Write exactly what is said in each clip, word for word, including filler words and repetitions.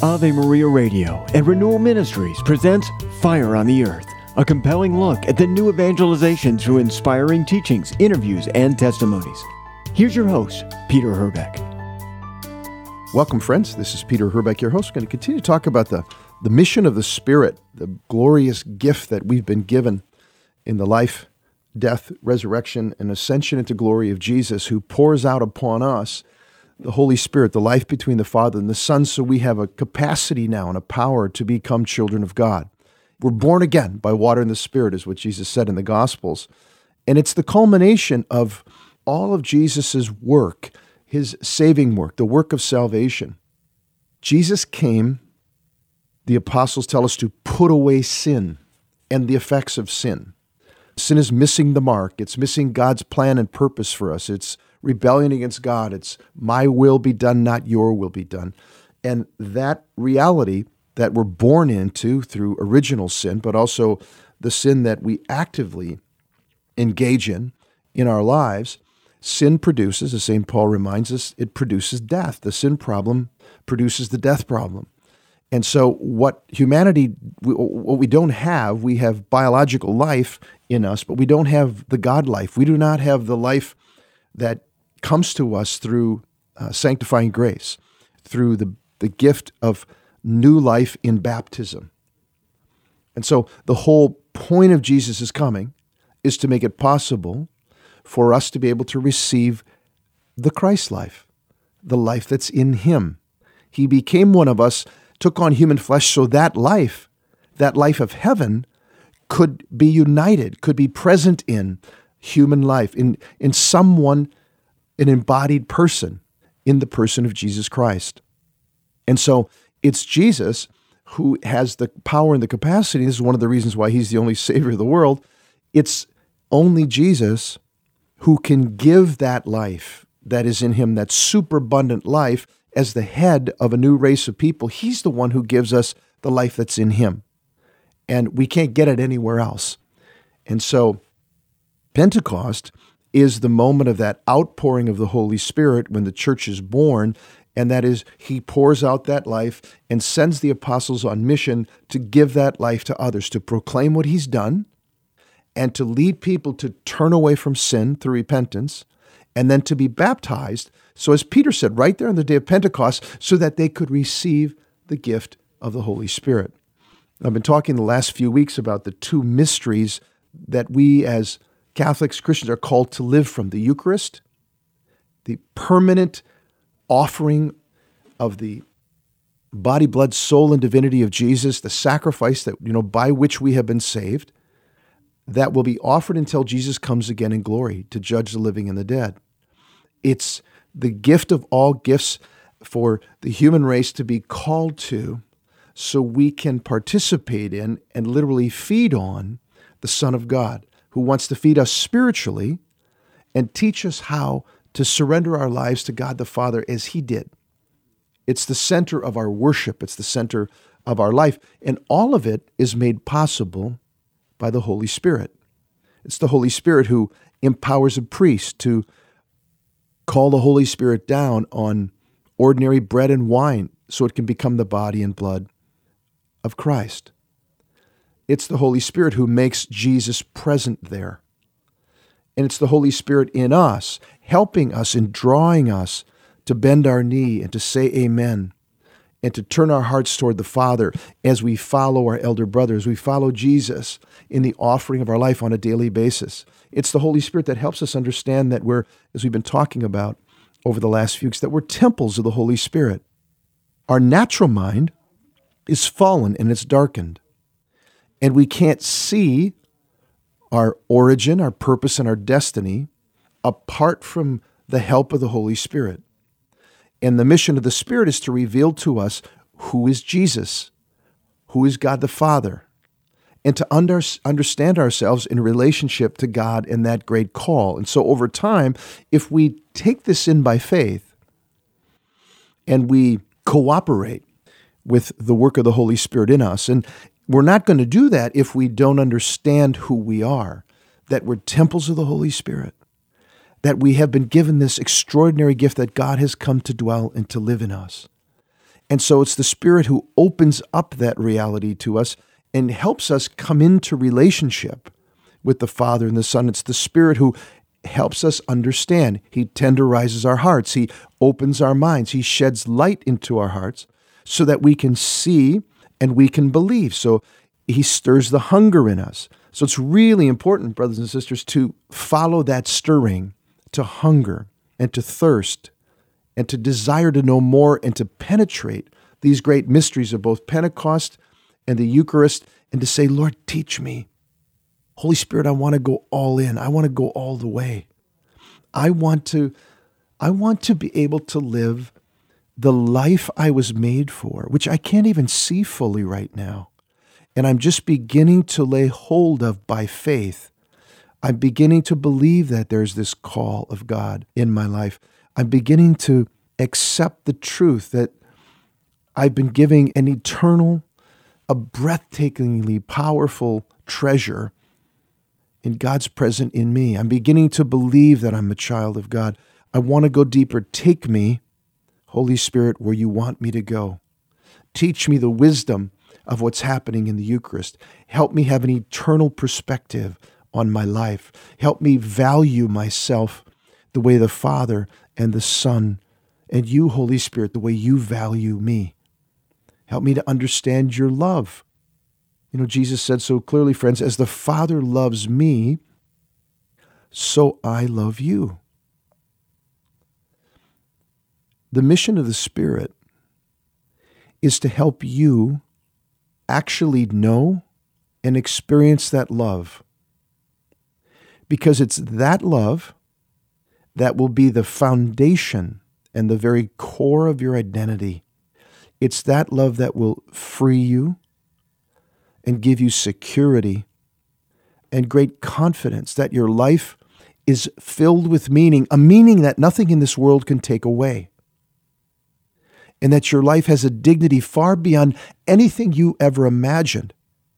Ave Maria Radio and Renewal Ministries presents Fire on the Earth, a compelling look at the new evangelization through inspiring teachings, interviews, and testimonies. Here's your host, Peter Herbeck. Welcome, friends. This is Peter Herbeck, your host. We're going to continue to talk about the, the mission of the Spirit, the glorious gift that we've been given in the life, death, resurrection, and ascension into glory of Jesus, who pours out upon us the Holy Spirit, the life between the Father and the Son, so we have a capacity now and a power to become children of God. We're born again by water and the Spirit, is what Jesus said in the Gospels. And it's the culmination of all of Jesus' work, his saving work, the work of salvation. Jesus came, the apostles tell us, to put away sin and the effects of sin. Sin is missing the mark. It's missing God's plan and purpose for us. It's rebellion against God. It's my will be done, not your will be done. And that reality that we're born into through original sin, but also the sin that we actively engage in in our lives, sin produces, as Saint Paul reminds us, it produces death. The sin problem produces the death problem. And so what humanity, what we don't have, we have biological life in us, but we don't have the God life. We do not have the life that comes to us through uh, sanctifying grace, through the, the gift of new life in baptism. And so the whole point of Jesus' coming is to make it possible for us to be able to receive the Christ life, the life that's in him. He became one of us, took on human flesh, so that life, that life of heaven, could be united, could be present in human life, in, in someone, an embodied person, in the person of Jesus Christ. And so it's Jesus who has the power and the capacity. This is one of the reasons why he's the only Savior of the world. It's only Jesus who can give that life that is in him, that superabundant life, as the head of a new race of people. He's the one who gives us the life that's in him. And we can't get it anywhere else. And so Pentecost is the moment of that outpouring of the Holy Spirit when the church is born, and that is, he pours out that life and sends the apostles on mission to give that life to others, to proclaim what he's done, and to lead people to turn away from sin through repentance, and then to be baptized. So as Peter said, right there on the day of Pentecost, so that they could receive the gift of the Holy Spirit. I've been talking the last few weeks about the two mysteries that we as Catholics, Christians are called to live from: the Eucharist, the permanent offering of the body, blood, soul, and divinity of Jesus, the sacrifice that, you know, by which we have been saved, that will be offered until Jesus comes again in glory to judge the living and the dead. It's the gift of all gifts for the human race to be called to, so we can participate in and literally feed on the Son of God, who wants to feed us spiritually and teach us how to surrender our lives to God the Father as he did. It's the center of our worship. It's the center of our life. And all of it is made possible by the Holy Spirit. It's the Holy Spirit who empowers a priest to call the Holy Spirit down on ordinary bread and wine so it can become the body and blood of Christ. It's the Holy Spirit who makes Jesus present there. And it's the Holy Spirit in us, helping us and drawing us to bend our knee and to say amen, and to turn our hearts toward the Father as we follow our elder brothers, we follow Jesus in the offering of our life on a daily basis. It's the Holy Spirit that helps us understand that we're, as we've been talking about over the last few weeks, that we're temples of the Holy Spirit. Our natural mind is fallen and it's darkened. And we can't see our origin, our purpose, and our destiny apart from the help of the Holy Spirit. And the mission of the Spirit is to reveal to us who is Jesus, who is God the Father, and to under, understand ourselves in relationship to God and that great call. And so over time, if we take this in by faith and we cooperate with the work of the Holy Spirit in us, and we're not going to do that if we don't understand who we are, that we're temples of the Holy Spirit, that we have been given this extraordinary gift that God has come to dwell and to live in us. And so it's the Spirit who opens up that reality to us and helps us come into relationship with the Father and the Son. It's the Spirit who helps us understand. He tenderizes our hearts. He opens our minds. He sheds light into our hearts so that we can see and we can believe. So he stirs the hunger in us. So it's really important, brothers and sisters, to follow that stirring, to hunger and to thirst and to desire to know more and to penetrate these great mysteries of both Pentecost and the Eucharist, and to say, Lord, teach me. Holy Spirit, I want to go all in. I want to go all the way. I want to, I want to be able to live the life I was made for, which I can't even see fully right now. And I'm just beginning to lay hold of by faith. I'm beginning to believe that there's this call of God in my life. I'm beginning to accept the truth that I've been giving an eternal, a breathtakingly powerful treasure in God's present in me. I'm beginning to believe that I'm a child of God. I want to go deeper. Take me, Holy Spirit, where you want me to go. Teach me the wisdom of what's happening in the Eucharist. Help me have an eternal perspective on my life. Help me value myself the way the Father and the Son and you, Holy Spirit, the way you value me. Help me to understand your love. You know, Jesus said so clearly, friends, as the Father loves me, so I love you. The mission of the Spirit is to help you actually know and experience that love. Because it's that love that will be the foundation and the very core of your identity. It's that love that will free you and give you security and great confidence that your life is filled with meaning, a meaning that nothing in this world can take away. And that your life has a dignity far beyond anything you ever imagined.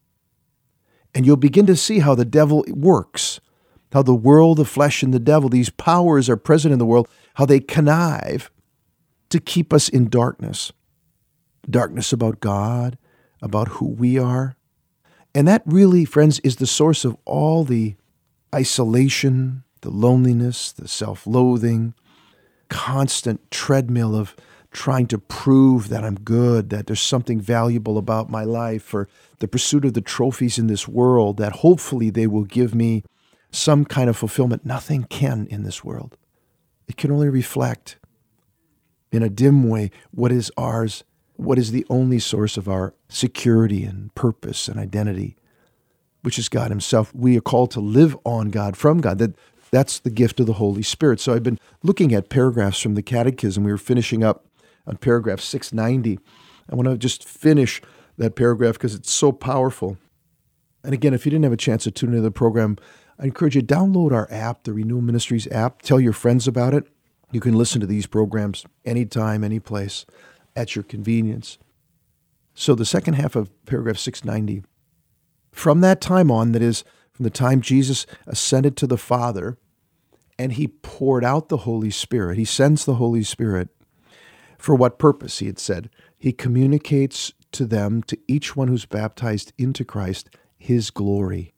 And you'll begin to see how the devil works, how the world, the flesh, and the devil, these powers are present in the world, how they connive to keep us in darkness. Darkness about God, about who we are. And that really, friends, is the source of all the isolation, the loneliness, the self-loathing, constant treadmill of trying to prove that I'm good, that there's something valuable about my life, or the pursuit of the trophies in this world, that hopefully they will give me some kind of fulfillment. Nothing can in this world. It can only reflect in a dim way what is ours, what is the only source of our security and purpose and identity, which is God himself. We are called to live on God, from God. That That's the gift of the Holy Spirit. So I've been looking at paragraphs from the Catechism. We were finishing up on paragraph six ninety. I want to just finish that paragraph because it's so powerful. And again, if you didn't have a chance to tune into the program, I encourage you to download our app, the Renewal Ministries app. Tell your friends about it. You can listen to these programs anytime, any place, at your convenience. So the second half of paragraph six ninety, from that time on, that is, from the time Jesus ascended to the Father, and he poured out the Holy Spirit, he sends the Holy Spirit. For what purpose, he had said? He communicates to them, to each one who's baptized into Christ, his glory.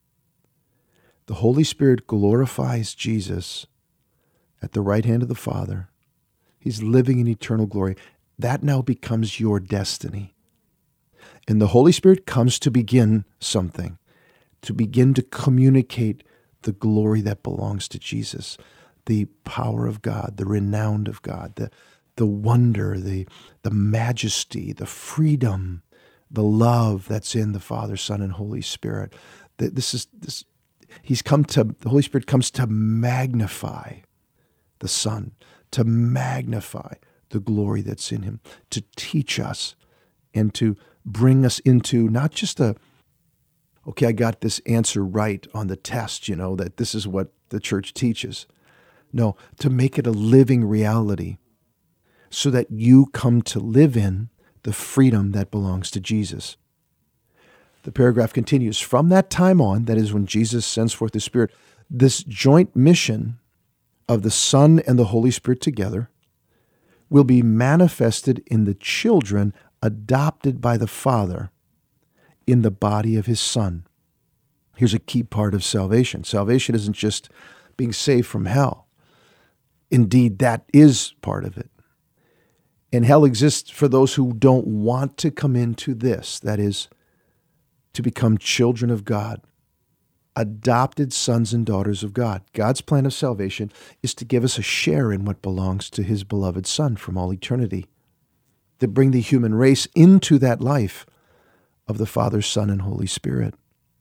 The Holy Spirit glorifies Jesus at the right hand of the Father. He's living in eternal glory. That now becomes your destiny. And the Holy Spirit comes to begin something, to begin to communicate the glory that belongs to Jesus, the power of God, the renown of God, the, the wonder, the, the majesty, the freedom, the love that's in the Father, Son, and Holy Spirit. This is this. He's come to, the Holy Spirit comes to magnify the Son, to magnify the glory that's in him, to teach us and to bring us into not just a, okay, I got this answer right on the test, you know, that this is what the church teaches. No, to make it a living reality so that you come to live in the freedom that belongs to Jesus. The paragraph continues, from that time on, that is when Jesus sends forth the Spirit, this joint mission of the Son and the Holy Spirit together will be manifested in the children adopted by the Father in the body of his Son. Here's a key part of salvation. Salvation isn't just being saved from hell. Indeed, that is part of it. And hell exists for those who don't want to come into this, that is, to become children of God, adopted sons and daughters of God. God's plan of salvation is to give us a share in what belongs to his beloved Son from all eternity, to bring the human race into that life of the Father, Son, and Holy Spirit.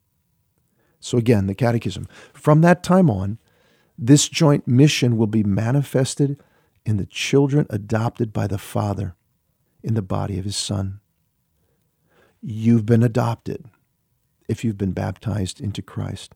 So again, the Catechism. From that time on, this joint mission will be manifested in the children adopted by the Father in the body of his Son. You've been adopted if you've been baptized into Christ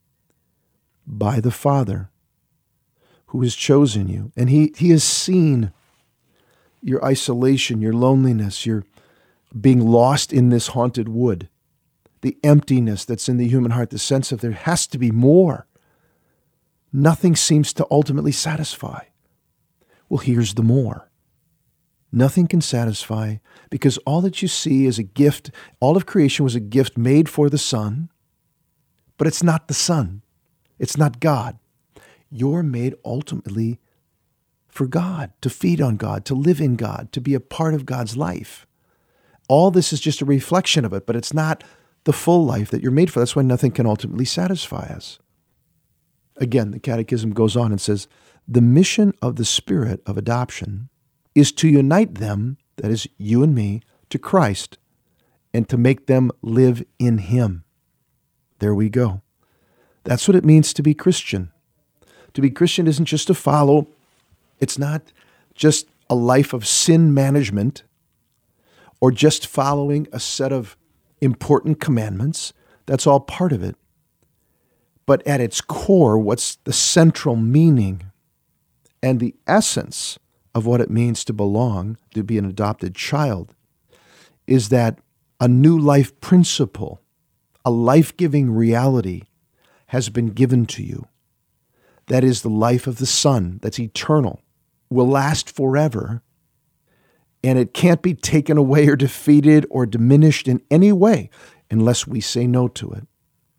by the Father who has chosen you. And he, he has seen your isolation, your loneliness, your being lost in this haunted wood, the emptiness that's in the human heart, the sense of there has to be more. Nothing seems to ultimately satisfy. Well, here's the more. Nothing can satisfy because all that you see is a gift. All of creation was a gift made for the Son, but it's not the Son. It's not God. You're made ultimately for God, to feed on God, to live in God, to be a part of God's life. All this is just a reflection of it, but it's not the full life that you're made for. That's why nothing can ultimately satisfy us. Again, the Catechism goes on and says, the mission of the Spirit of adoption is to unite them, that is, you and me, to Christ, and to make them live in him. There we go. That's what it means to be Christian. To be Christian isn't just to follow. It's not just a life of sin management or just following a set of important commandments. That's all part of it. But at its core, what's the central meaning and the essence of what it means to belong, to be an adopted child, is that a new life principle, a life-giving reality has been given to you. That is the life of the Son, that's eternal, will last forever, and it can't be taken away or defeated or diminished in any way unless we say no to it.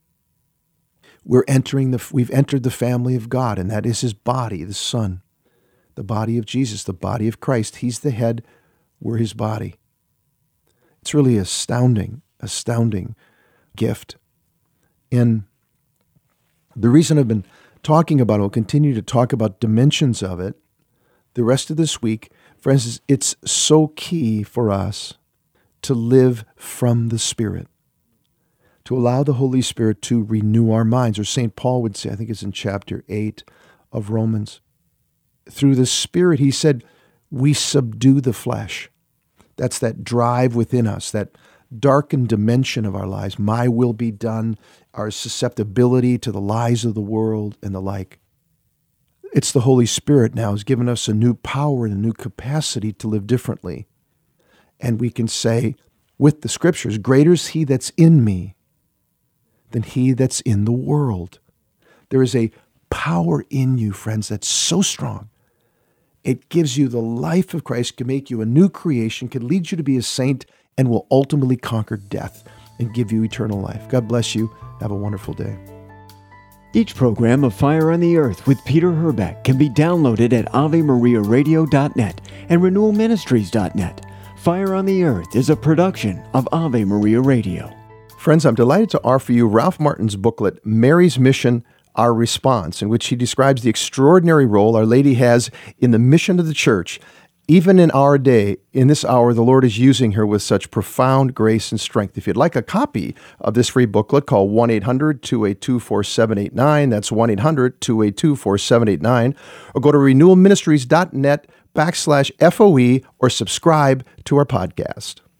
We're entering the, we've entered the family of God, and that is his body, the Son, the body of Jesus, the body of Christ. He's the head, we're his body. It's really astounding, astounding gift. And the reason I've been talking about it, I'll continue to talk about dimensions of it the rest of this week, friends, is it's so key for us to live from the Spirit, to allow the Holy Spirit to renew our minds. Or Saint Paul would say, I think it's in chapter eight of Romans, through the Spirit, he said, we subdue the flesh. That's that drive within us, that darkened dimension of our lives. My will be done, our susceptibility to the lies of the world and the like. It's the Holy Spirit now has given us a new power and a new capacity to live differently. And we can say with the Scriptures, greater is he that's in me than he that's in the world. There is a power in you, friends, that's so strong. It gives you the life of Christ, can make you a new creation, can lead you to be a saint, and will ultimately conquer death and give you eternal life. God bless you. Have a wonderful day. Each program of Fire on the Earth with Peter Herbeck can be downloaded at ave maria radio dot net and renewal ministries dot net. Fire on the Earth is a production of Ave Maria Radio. Friends, I'm delighted to offer you Ralph Martin's booklet, Mary's Mission, Our Response, in which he describes the extraordinary role Our Lady has in the mission of the Church. Even in our day, in this hour, the Lord is using her with such profound grace and strength. If you'd like a copy of this free booklet, call one eight hundred two eight two four seven eight nine. That's one eight hundred two eight two four seven eight nine. Or go to renewal ministries dot net backslash F O E or subscribe to our podcast.